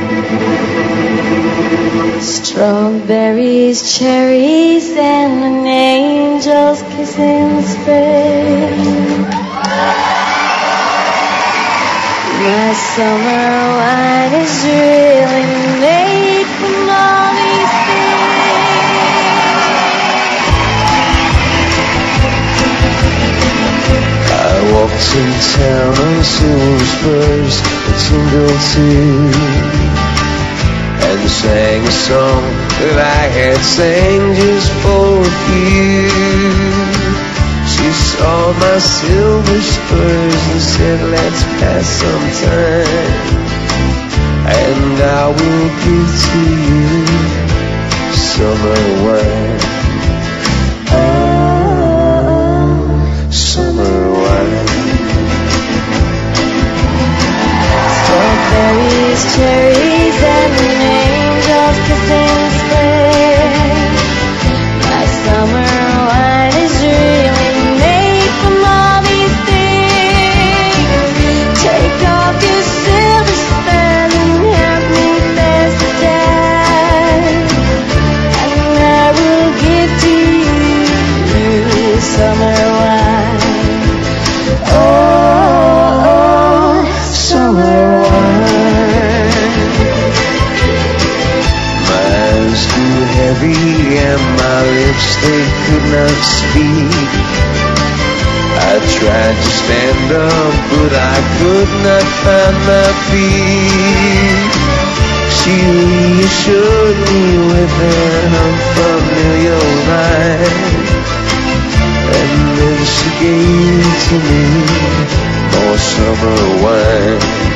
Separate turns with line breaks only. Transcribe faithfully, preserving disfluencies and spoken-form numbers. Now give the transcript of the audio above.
Strawberries, cherries, and an angel's kiss in Spain. My summer wine is really made from all these things.
I walked in town on silver spurs that tingled too, and sang a song that I had sang just for you. She saw my silver spurs and said, let's pass some time, and I will give to you summer wine. Oh, summer wine.
Strawberries, cherries, and an angel's kiss in Spain. My summer wine is really made from all these things. Take off your silver spurs and help me pass the time, and I will give to you summer wine. Oh, oh, summer wine.
My eyes grew heavy and my lips, they could not speak. I tried to stand up, but I could not find my feet. She reassured me with an unfamiliar line, and then she gave to me more summer wine.